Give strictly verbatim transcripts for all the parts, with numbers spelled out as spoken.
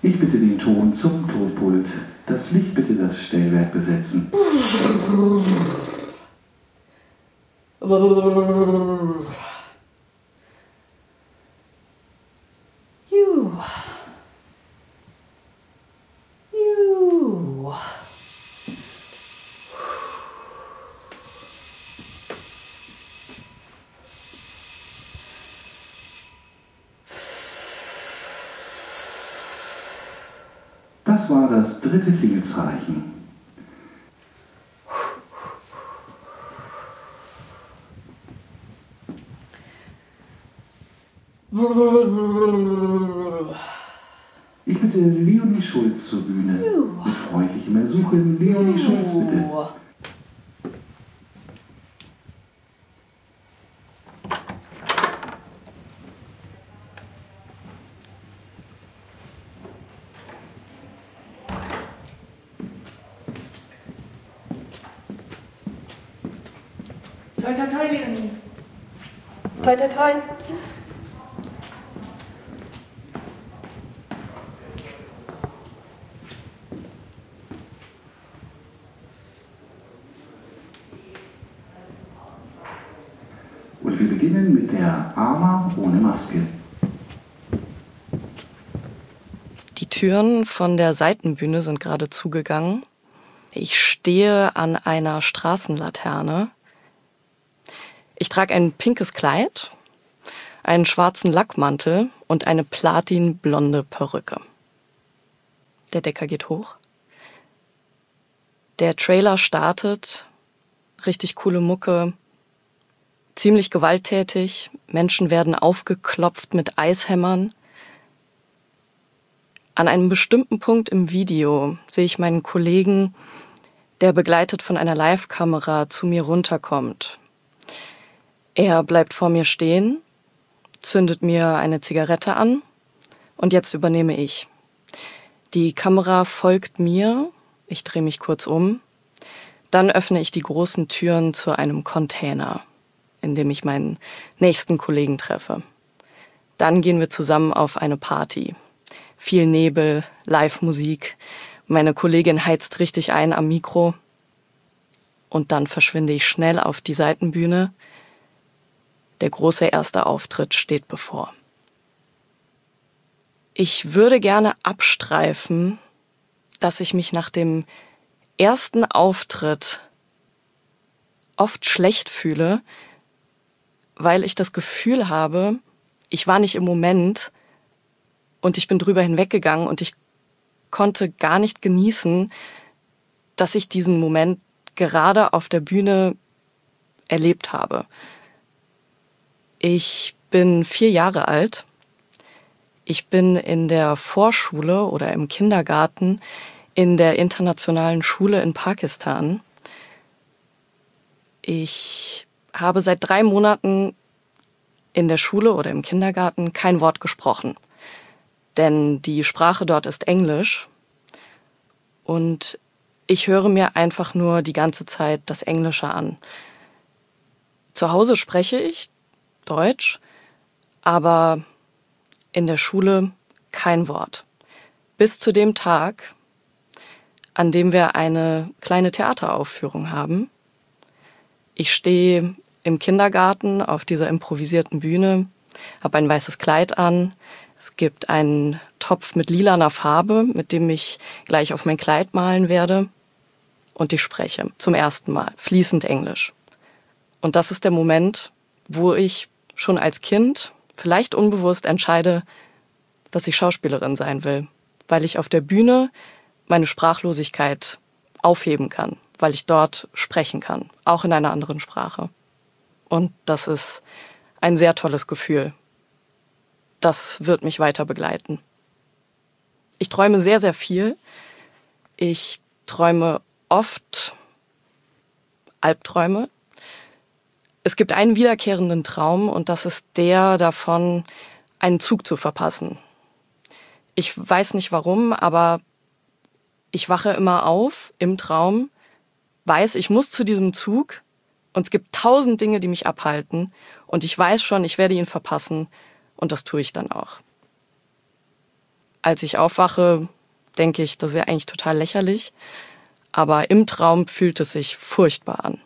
Ich bitte den Ton zum Tonpult. Das Licht bitte das Stellwerk besetzen. Juh. Juh. Das war das dritte Klingelzeichen. Ich bitte Leonie Schulz zur Bühne. Mit freundlichem Ersuchen, Leonie Schulz bitte. Toi, toi, toi, Leonie. Toi, toi, toi. Und wir beginnen mit der Ama ohne Maske. Die Türen von der Seitenbühne sind gerade zugegangen. Ich stehe an einer Straßenlaterne. Ich trage ein pinkes Kleid, einen schwarzen Lackmantel und eine platinblonde Perücke. Der Decker geht hoch. Der Trailer startet. Richtig coole Mucke. Ziemlich gewalttätig. Menschen werden aufgeklopft mit Eishämmern. An einem bestimmten Punkt im Video sehe ich meinen Kollegen, der begleitet von einer Live-Kamera zu mir runterkommt. Er bleibt vor mir stehen, zündet mir eine Zigarette an und jetzt übernehme ich. Die Kamera folgt mir, ich drehe mich kurz um, dann öffne ich die großen Türen zu einem Container, in dem ich meinen nächsten Kollegen treffe. Dann gehen wir zusammen auf eine Party. Viel Nebel, Live-Musik, meine Kollegin heizt richtig ein am Mikro und dann verschwinde ich schnell auf die Seitenbühne. Der große erste Auftritt steht bevor. Ich würde gerne abstreifen, dass ich mich nach dem ersten Auftritt oft schlecht fühle, weil ich das Gefühl habe, ich war nicht im Moment und ich bin drüber hinweggegangen und ich konnte gar nicht genießen, dass ich diesen Moment gerade auf der Bühne erlebt habe. Ich bin vier Jahre alt. Ich bin in der Vorschule oder im Kindergarten in der internationalen Schule in Pakistan. Ich habe seit drei Monaten in der Schule oder im Kindergarten kein Wort gesprochen. Denn die Sprache dort ist Englisch. Und ich höre mir einfach nur die ganze Zeit das Englische an. Zu Hause spreche ich Deutsch, aber in der Schule kein Wort. Bis zu dem Tag, an dem wir eine kleine Theateraufführung haben. Ich stehe im Kindergarten auf dieser improvisierten Bühne, habe ein weißes Kleid an. Es gibt einen Topf mit lilaner Farbe, mit dem ich gleich auf mein Kleid malen werde. Und ich spreche zum ersten Mal fließend Englisch. Und das ist der Moment, wo ich schon als Kind vielleicht unbewusst entscheide, dass ich Schauspielerin sein will, weil ich auf der Bühne meine Sprachlosigkeit aufheben kann, weil ich dort sprechen kann, auch in einer anderen Sprache. Und das ist ein sehr tolles Gefühl. Das wird mich weiter begleiten. Ich träume sehr, sehr viel. Ich träume oft Albträume. Es gibt einen wiederkehrenden Traum und das ist der davon, einen Zug zu verpassen. Ich weiß nicht warum, aber ich wache immer auf im Traum, weiß, ich muss zu diesem Zug und es gibt tausend Dinge, die mich abhalten und ich weiß schon, ich werde ihn verpassen und das tue ich dann auch. Als ich aufwache, denke ich, das ist ja eigentlich total lächerlich. Aber im Traum fühlt es sich furchtbar an.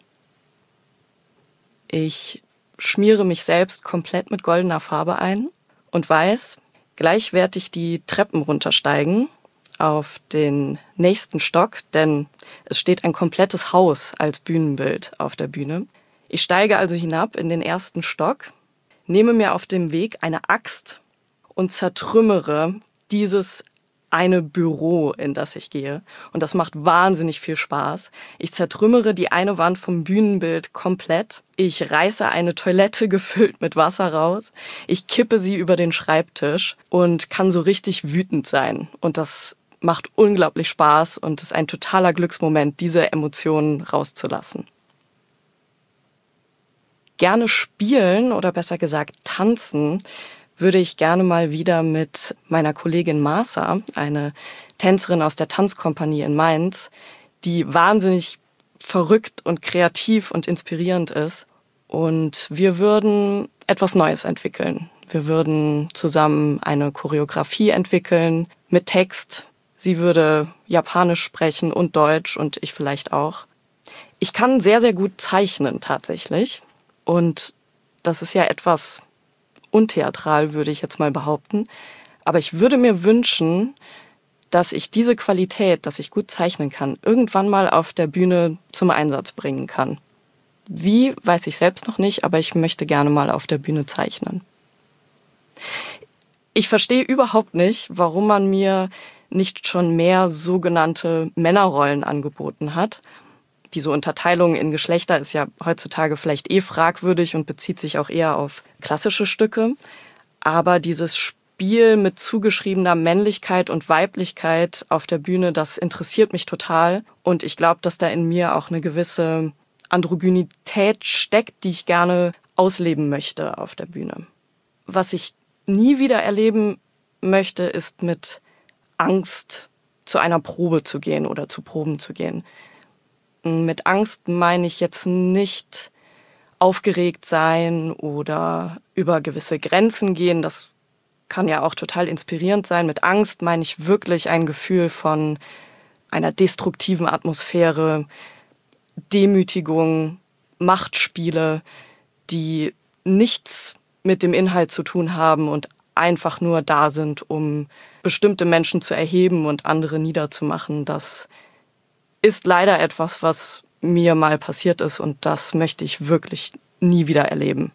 Ich schmiere mich selbst komplett mit goldener Farbe ein und weiß, gleich werde ich die Treppen runtersteigen auf den nächsten Stock, denn es steht ein komplettes Haus als Bühnenbild auf der Bühne. Ich steige also hinab in den ersten Stock, nehme mir auf dem Weg eine Axt und zertrümmere dieses eine Büro, in das ich gehe. Und das macht wahnsinnig viel Spaß. Ich zertrümmere die eine Wand vom Bühnenbild komplett. Ich reiße eine Toilette gefüllt mit Wasser raus. Ich kippe sie über den Schreibtisch und kann so richtig wütend sein. Und das macht unglaublich Spaß und ist ein totaler Glücksmoment, diese Emotionen rauszulassen. Gerne spielen oder besser gesagt tanzen würde ich gerne mal wieder mit meiner Kollegin Martha, eine Tänzerin aus der Tanzkompanie in Mainz, die wahnsinnig verrückt und kreativ und inspirierend ist. Und wir würden etwas Neues entwickeln. Wir würden zusammen eine Choreografie entwickeln mit Text. Sie würde Japanisch sprechen und Deutsch und ich vielleicht auch. Ich kann sehr, sehr gut zeichnen tatsächlich. Und das ist ja etwas untheatral, würde ich jetzt mal behaupten. Aber ich würde mir wünschen, dass ich diese Qualität, dass ich gut zeichnen kann, irgendwann mal auf der Bühne zum Einsatz bringen kann. Wie, weiß ich selbst noch nicht, aber ich möchte gerne mal auf der Bühne zeichnen. Ich verstehe überhaupt nicht, warum man mir nicht schon mehr sogenannte Männerrollen angeboten hat. Diese Unterteilung in Geschlechter ist ja heutzutage vielleicht eh fragwürdig und bezieht sich auch eher auf klassische Stücke. Aber dieses Spiel mit zugeschriebener Männlichkeit und Weiblichkeit auf der Bühne, das interessiert mich total. Und ich glaube, dass da in mir auch eine gewisse Androgynität steckt, die ich gerne ausleben möchte auf der Bühne. Was ich nie wieder erleben möchte, ist mit Angst zu einer Probe zu gehen oder zu Proben zu gehen. Mit Angst meine ich jetzt nicht aufgeregt sein oder über gewisse Grenzen gehen. Das kann ja auch total inspirierend sein. Mit Angst meine ich wirklich ein Gefühl von einer destruktiven Atmosphäre, Demütigung, Machtspiele, die nichts mit dem Inhalt zu tun haben und einfach nur da sind, um bestimmte Menschen zu erheben und andere niederzumachen. Das ist leider etwas, was mir mal passiert ist und das möchte ich wirklich nie wieder erleben.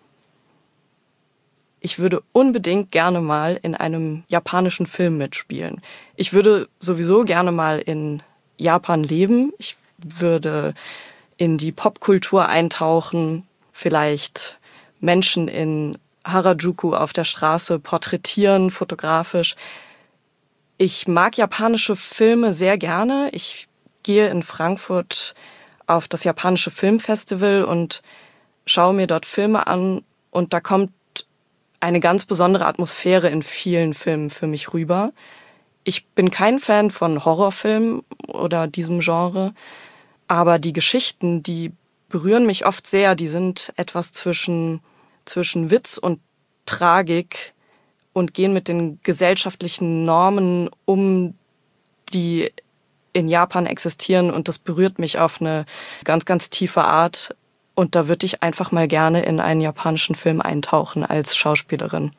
Ich würde unbedingt gerne mal in einem japanischen Film mitspielen. Ich würde sowieso gerne mal in Japan leben. Ich würde in die Popkultur eintauchen, vielleicht Menschen in Harajuku auf der Straße porträtieren, fotografisch. Ich mag japanische Filme sehr gerne. Ich gehe in Frankfurt auf das japanische Filmfestival und schaue mir dort Filme an und da kommt eine ganz besondere Atmosphäre in vielen Filmen für mich rüber. Ich bin kein Fan von Horrorfilmen oder diesem Genre, aber die Geschichten, die berühren mich oft sehr. Die sind etwas zwischen, zwischen Witz und Tragik und gehen mit den gesellschaftlichen Normen um, die in Japan existieren und das berührt mich auf eine ganz, ganz tiefe Art. Und da würde ich einfach mal gerne in einen japanischen Film eintauchen als Schauspielerin.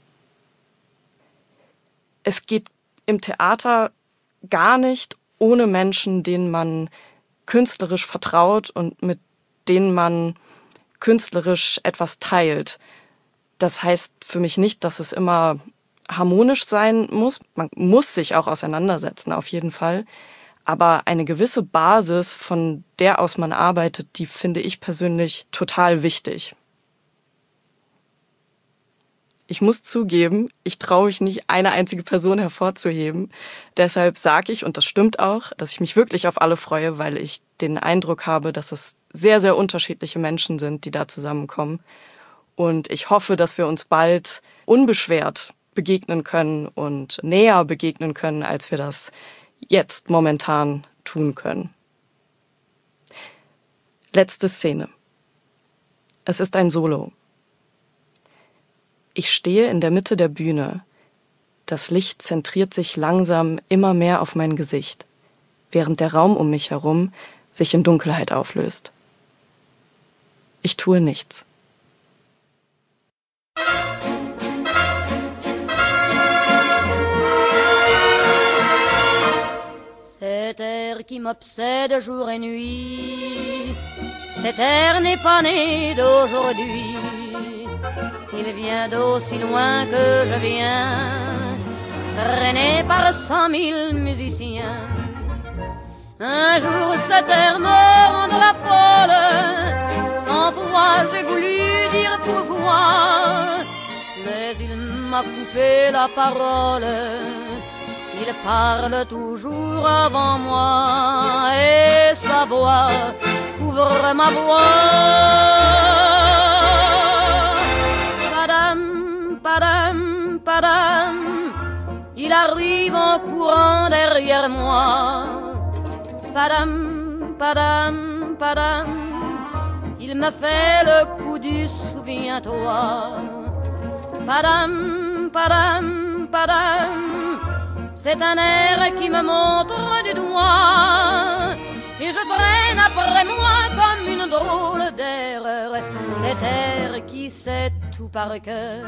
Es geht im Theater gar nicht ohne Menschen, denen man künstlerisch vertraut und mit denen man künstlerisch etwas teilt. Das heißt für mich nicht, dass es immer harmonisch sein muss. Man muss sich auch auseinandersetzen, auf jeden Fall. Aber eine gewisse Basis, von der aus man arbeitet, die finde ich persönlich total wichtig. Ich muss zugeben, ich traue mich nicht, eine einzige Person hervorzuheben. Deshalb sage ich, und das stimmt auch, dass ich mich wirklich auf alle freue, weil ich den Eindruck habe, dass es sehr, sehr unterschiedliche Menschen sind, die da zusammenkommen. Und ich hoffe, dass wir uns bald unbeschwert begegnen können und näher begegnen können, als wir das jetzt momentan tun können. Letzte Szene. Es ist ein Solo. Ich stehe in der Mitte der Bühne. Das Licht zentriert sich langsam immer mehr auf mein Gesicht, während der Raum um mich herum sich in Dunkelheit auflöst. Ich tue nichts. Cet air qui m'obsède jour et nuit, cet air n'est pas né d'aujourd'hui. Il vient d'aussi loin que je viens, traîné par cent mille musiciens. Un jour cet air me rendra folle, cent fois j'ai voulu dire pourquoi, mais il m'a coupé la parole. Il parle toujours avant moi et sa voix couvre ma voix. Padam, padam, padam, il arrive en courant derrière moi. Padam, padam, padam, il me fait le coup du souviens-toi. Padam, padam, padam, c'est un air qui me montre du doigt et je traîne après moi comme une drôle d'erreur cet air qui sait tout par cœur.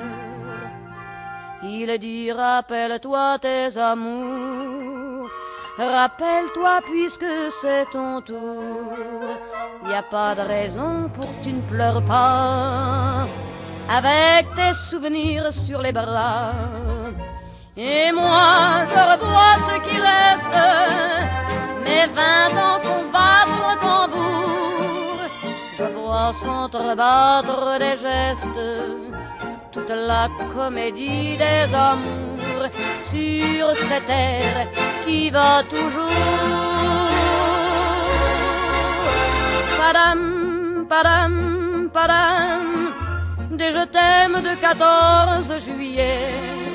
Il dit rappelle-toi tes amours, rappelle-toi puisque c'est ton tour. Y a pas de raison pour que tu ne pleures pas avec tes souvenirs sur les bras. Et moi je revois ce qui reste, mes vingt ans font battre au tambour. Je vois s'entrebattre des gestes, toute la comédie des amours sur cette air qui va toujours. Padam, padam, padam, des je t'aime de quatorze juillet.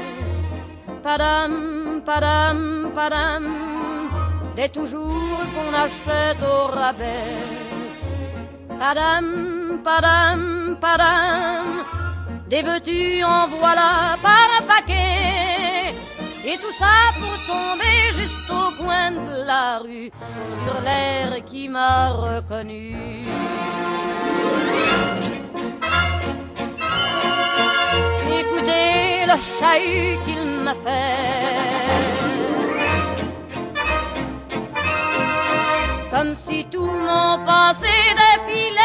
Padam, padam, padam, des toujours qu'on achète au rabais. Padam, padam, padam, des veux-tu en voilà par un paquet. Et tout ça pour tomber juste au coin de la rue sur l'air qui m'a reconnu. Écoutez le chahut qu'il m'a fait, comme si tout mon passé défilait.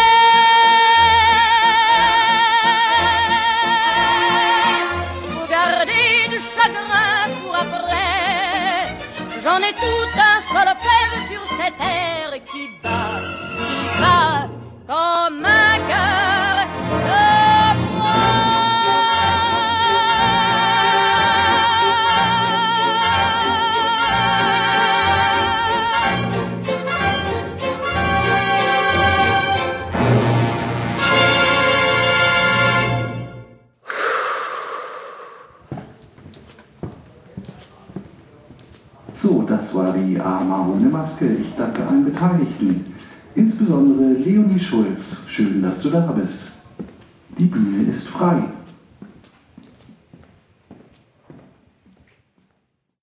Faut garder du chagrin pour après, j'en ai tout un solfège sur cette air qui bat, qui bat comme un cœur de bois. So, das war die Ama ohne Maske. Ich danke allen Beteiligten, insbesondere Leonie Schulz. Schön, dass du da bist. Die Bühne ist frei.